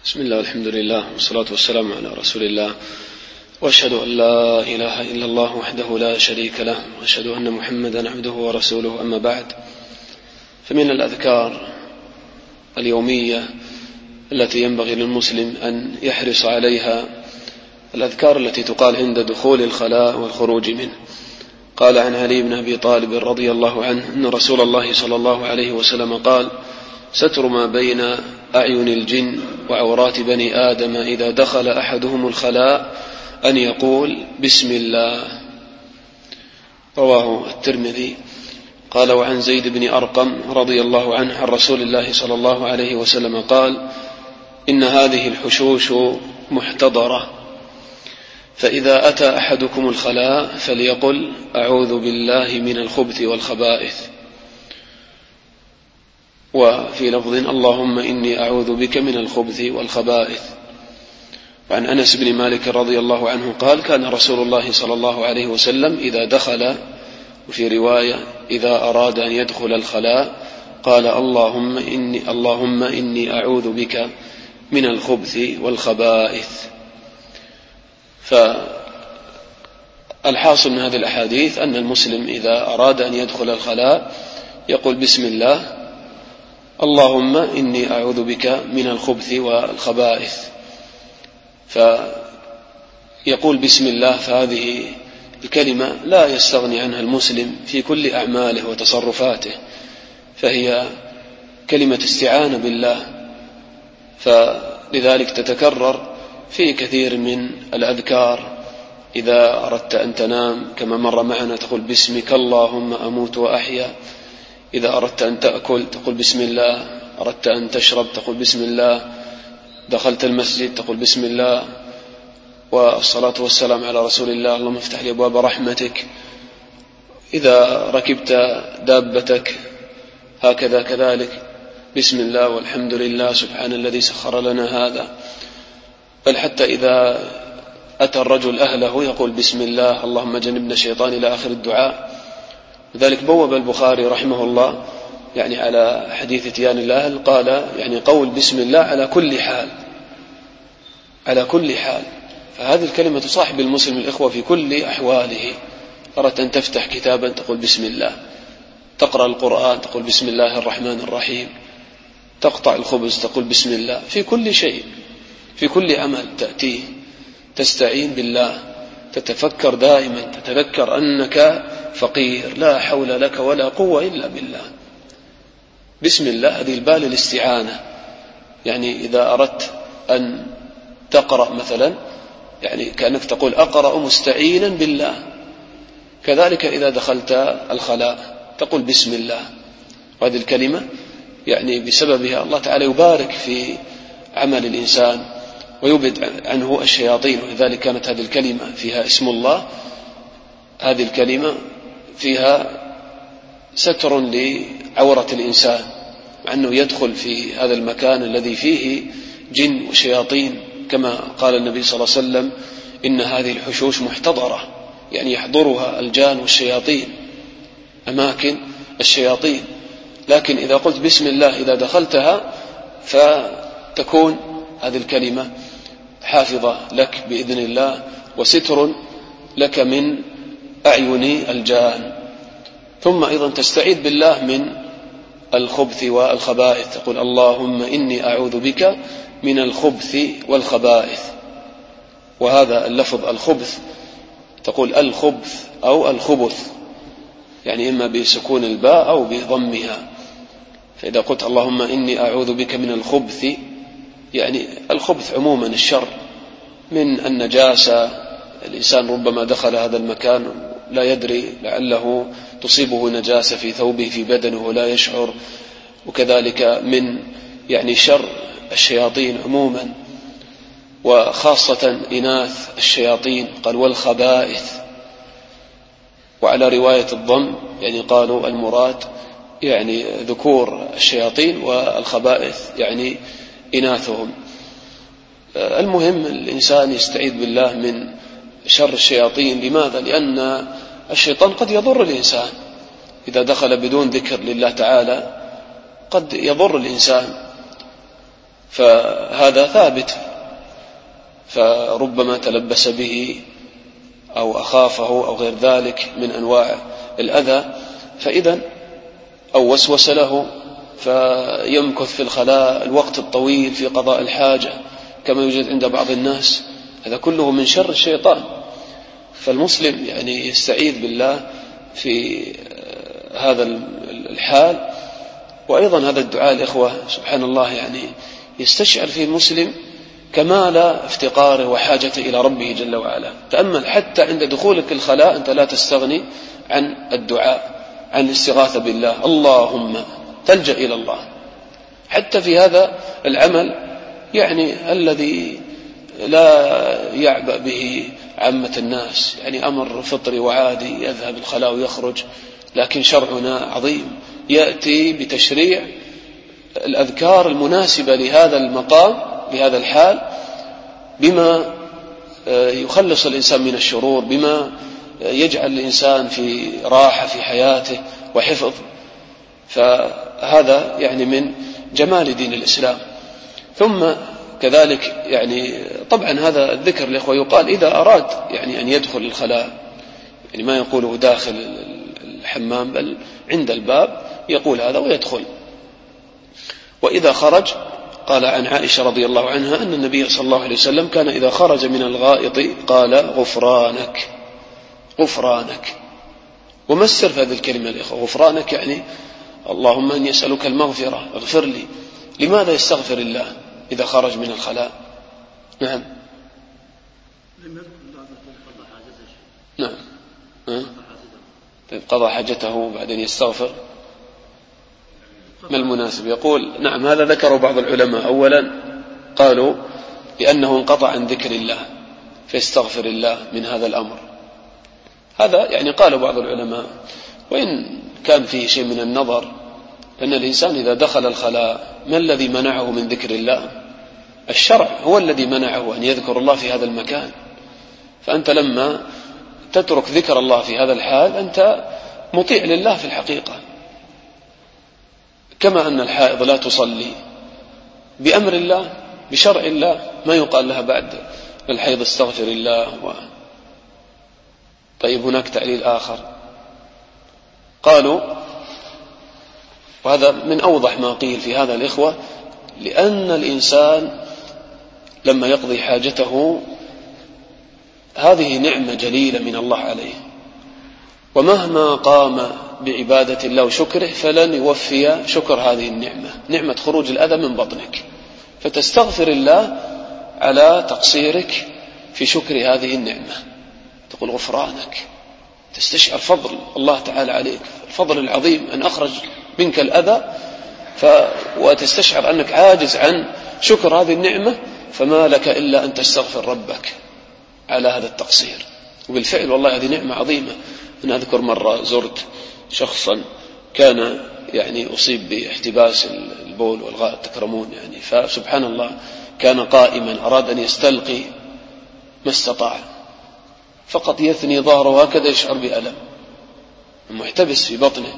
بسم الله والحمد لله والصلاة والسلام على رسول الله، وأشهد أن لا إله إلا الله وحده لا شريك له، وأشهد أن محمدا عبده ورسوله. أما بعد، فمن الأذكار اليومية التي ينبغي للمسلم أن يحرص عليها الأذكار التي تقال عند دخول الخلاء والخروج منه. قال عن علي بن أبي طالب رضي الله عنه أن رسول الله صلى الله عليه وسلم قال: ستر ما بين أعين الجن وعورات بني آدم إذا دخل أحدهم الخلاء أن يقول بسم الله. رواه الترمذي. قال: وعن زيد بن أرقم رضي الله عنه عن رسول الله صلى الله عليه وسلم قال: إن هذه الحشوش محتضرة، فإذا أتى أحدكم الخلاء فليقل أعوذ بالله من الخبث والخبائث. وفي لفظ: اللهم إني أعوذ بك من الخبث والخبائث. وعن أنس بن مالك رضي الله عنه قال: كان رسول الله صلى الله عليه وسلم إذا دخل، وفي رواية إذا أراد أن يدخل الخلاء قال: اللهم إني أعوذ بك من الخبث والخبائث. فالحاصل من هذه الأحاديث أن المسلم إذا أراد أن يدخل الخلاء يقول بسم الله، اللهم إني أعوذ بك من الخبث والخبائث. فيقول بسم الله، فهذه الكلمة لا يستغني عنها المسلم في كل أعماله وتصرفاته، فهي كلمة استعانة بالله، فلذلك تتكرر في كثير من الأذكار. إذا أردت أن تنام كما مر معنا تقول باسمك اللهم أموت وأحيا. إذا أردت أن تأكل تقول بسم الله. أردت أن تشرب تقول بسم الله. دخلت المسجد تقول بسم الله. والصلاة والسلام على رسول الله، اللهم افتح لي أبواب رحمتك. إذا ركبت دابتك هكذا كذلك بسم الله والحمد لله سبحان الذي سخر لنا هذا. بل حتى إذا أتى الرجل أهله يقول بسم الله اللهم جنبنا الشيطان إلى آخر الدعاء. لذلك بوب البخاري رحمه الله على حديث اتيان الأهل، قال قول بسم الله على كل حال، على كل حال. فهذه الكلمة تصاحب المسلم الإخوة في كل أحواله. أردت أن تفتح كتابا تقول بسم الله، تقرأ القرآن تقول بسم الله الرحمن الرحيم، تقطع الخبز تقول بسم الله، في كل شيء، في كل عمل تأتيه تستعين بالله، تتفكر دائما، تتذكر أنك فقير لا حول لك ولا قوة إلا بالله. بسم الله هذه البال الاستعانة. إذا أردت أن تقرأ مثلا كأنك تقول أقرأ مستعينا بالله. كذلك إذا دخلت الخلاء تقول بسم الله، وهذه الكلمة بسببها الله تعالى يبارك في عمل الإنسان ويبعد عنه الشياطين. ولذلك كانت هذه الكلمة فيها اسم الله، هذه الكلمة فيها ستر لعورة الإنسان، مع أنه يدخل في هذا المكان الذي فيه جن وشياطين، كما قال النبي صلى الله عليه وسلم إن هذه الحشوش محتضرة، يحضرها الجان والشياطين، أماكن الشياطين. لكن إذا قلت بسم الله إذا دخلتها فتكون هذه الكلمة حافظة لك بإذن الله، وستر لك من أعين الجان. ثم أيضا تستعيذ بالله من الخبث والخبائث، تقول اللهم إني أعوذ بك من الخبث والخبائث. وهذا اللفظ الخبث تقول الخبث أو الخبث، إما بسكون الباء أو بضمها. فإذا قلت اللهم إني أعوذ بك من الخبث، الخبث عموما الشر من النجاسة. الإنسان ربما دخل هذا المكان لا يدري، لعله تصيبه نجاسة في ثوبه في بدنه ولا يشعر. وكذلك من شر الشياطين عموما، وخاصة إناث الشياطين. قال والخبائث. وعلى رواية الضم قالوا المراد ذكور الشياطين، والخبائث إناثهم. المهم الإنسان يستعيذ بالله من شر الشياطين. لماذا؟ لأن الشيطان قد يضر الإنسان إذا دخل بدون ذكر لله تعالى، قد يضر الإنسان. فهذا ثابت، فربما تلبس به أو أخافه أو غير ذلك من أنواع الأذى، فإذا أو وسوس له فيمكث في الخلاء الوقت الطويل في قضاء الحاجة كما يوجد عند بعض الناس، هذا كله من شر الشيطان. فالمسلم يعني يستعيذ بالله في هذا الحال. وأيضا هذا الدعاء الإخوة سبحان الله يعني يستشعر فيه المسلم كمال افتقاره وحاجته إلى ربه جل وعلا. تأمل حتى عند دخولك الخلاء أنت لا تستغني عن الدعاء، عن الاستغاثة بالله، اللهم تلجأ إلى الله حتى في هذا العمل يعني الذي لا يعبأ به عامة الناس، يعني أمر فطري وعادي يذهب الخلاء ويخرج، لكن شرعنا عظيم يأتي بتشريع الأذكار المناسبة لهذا المقام لهذا الحال، بما يخلص الإنسان من الشرور، بما يجعل الإنسان في راحة في حياته وحفظ. فهذا يعني من جمال دين الإسلام. ثم كذلك يعني طبعا هذا الذكر الإخوة يقال إذا أراد يعني أن يدخل الخلاء، يعني ما يقوله داخل الحمام بل عند الباب يقول هذا ويدخل. وإذا خرج قال عن عائشة رضي الله عنها أن النبي صلى الله عليه وسلم كان إذا خرج من الغائط قال غفرانك غفرانك. وما السر في هذه الكلمة الإخوة؟ غفرانك يعني اللهم أني أسألك المغفرة اغفر لي. لماذا يستغفر الله إذا خرج من الخلاء؟ نعم نعم طيب قضى حاجته وبعدين يستغفر، ما المناسب؟ يقول نعم هذا ذكره بعض العلماء. أولا قالوا لأنه انقطع عن ذكر الله فيستغفر الله من هذا الأمر، هذا يعني قال بعض العلماء، وإن كان فيه شيء من النظر، لأن الإنسان إذا دخل الخلاء ما الذي منعه من ذكر الله؟ الشرع هو الذي منعه أن يذكر الله في هذا المكان. فأنت لما تترك ذكر الله في هذا الحال أنت مطيع لله في الحقيقة. كما أن الحائض لا تصلي بأمر الله بشرع الله، ما يقال لها بعد الحيض استغفر الله طيب هناك تعليل آخر قالوا، وهذا من أوضح ما قيل في هذا الإخوة، لأن الإنسان لما يقضي حاجته هذه نعمة جليلة من الله عليه، ومهما قام بعبادة الله وشكره فلن يوفي شكر هذه النعمة، نعمة خروج الأذى من بطنك، فتستغفر الله على تقصيرك في شكر هذه النعمة، تقول غفرانك، تستشعر فضل الله تعالى عليك، الفضل العظيم أن أخرج منك الأذى، وتستشعر أنك عاجز عن شكر هذه النعمة، فما لك إلا أن تستغفر ربك على هذا التقصير. وبالفعل والله هذه نعمة عظيمة. أنا أذكر مرة زرت شخصا كان يعني أصيب باحتباس البول والغائط تكرمون يعني، فسبحان الله كان قائما أراد أن يستلقي ما استطاع، فقط يثني ظهره هكذا يشعر بألم محتبس في بطنه،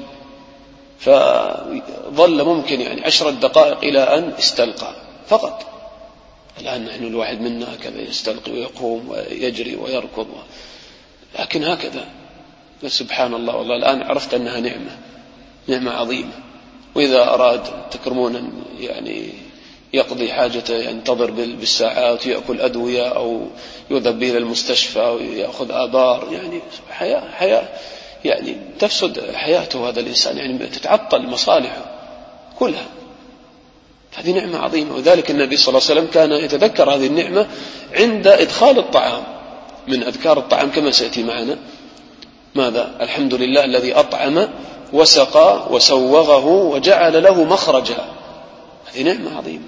فظل ممكن يعني 10 دقائق إلى أن استلقى فقط. الآن نحن الواحد منا هكذا يستلقي ويقوم ويجري ويركض لكن هكذا. سبحان الله والله الآن عرفت أنها نعمة عظيمة. وإذا أراد تكرمون يعني يقضي حاجته ينتظر بالساعات ويأكل أدوية أو يذهب به إلى المستشفى أو يأخذ آبار، يعني حياة يعني تفسد حياته هذا الإنسان، يعني تتعطل مصالحه كلها. هذه نعمة عظيمة. وذلك النبي صلى الله عليه وسلم كان يتذكر هذه النعمة عند إدخال الطعام، من أذكار الطعام كما سيأتي معنا ماذا؟ الحمد لله الذي أطعم وسقى وسوغه وجعل له مخرجا، هذه نعمة عظيمة.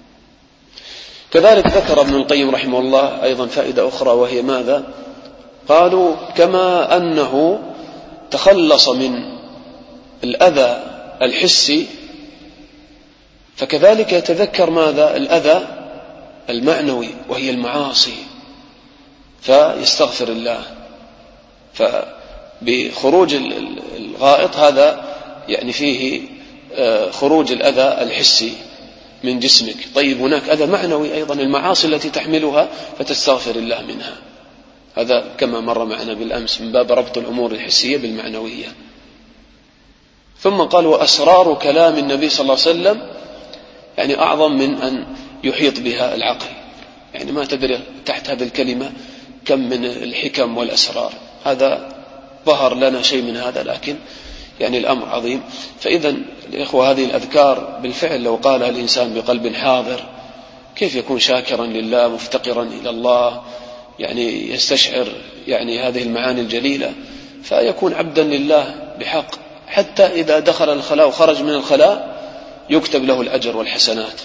كذلك ذكر ابن القيم رحمه الله أيضا فائدة أخرى، وهي ماذا؟ قالوا كما أنه تخلص من الأذى الحسي فكذلك يتذكر ماذا؟ الأذى المعنوي وهي المعاصي، فيستغفر الله. فبخروج الغائط هذا يعني فيه خروج الأذى الحسي، من جسمك. طيب هناك أذى معنوي أيضا، المعاصي التي تحملها فتستغفر الله منها، هذا كما مر معنا بالأمس من باب ربط الأمور الحسية بالمعنوية. ثم قال وأسرار كلام النبي صلى الله عليه وسلم يعني أعظم من أن يحيط بها العقل، يعني ما تدري تحت هذه الكلمة كم من الحكم والأسرار. هذا ظهر لنا شيء من هذا، لكن يعني الأمر عظيم. فإذا الإخوة هذه الأذكار بالفعل لو قالها الإنسان بقلب حاضر كيف يكون شاكرا لله مفتقرا إلى الله، يعني يستشعر يعني هذه المعاني الجليلة، فيكون عبدا لله بحق. حتى إذا دخل الخلاء وخرج من الخلاء يكتب له الأجر والحسنات.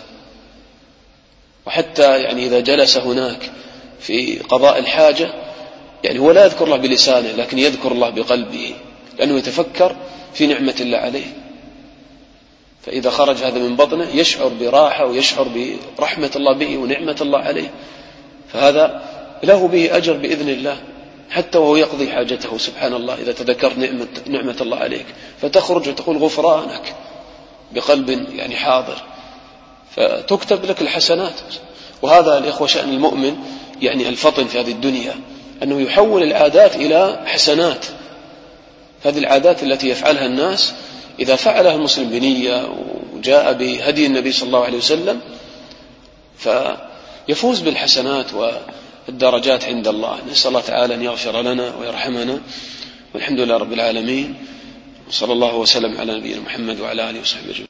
وحتى يعني إذا جلس هناك في قضاء الحاجة يعني هو لا يذكر الله بلسانه لكن يذكر الله بقلبه، لأنه يتفكر في نعمة الله عليه. فإذا خرج هذا من بطنه يشعر براحة ويشعر برحمة الله به ونعمة الله عليه، فهذا له به أجر بإذن الله حتى وهو يقضي حاجته. سبحان الله إذا تذكرت نعمة الله عليك فتخرج وتقول غفرانك بقلب يعني حاضر، فتكتب لك الحسنات. وهذا الإخوة شأن المؤمن يعني الفطن في هذه الدنيا، أنه يحول العادات إلى حسنات. هذه العادات التي يفعلها الناس إذا فعلها المسلم بنية وجاء بهدي النبي صلى الله عليه وسلم فيفوز بالحسنات والدرجات عند الله. نسأل الله تعالى أن يغفر لنا ويرحمنا، والحمد لله رب العالمين، وصلى الله وسلم على نبينا محمد وعلى آله وصحبه أجمعين.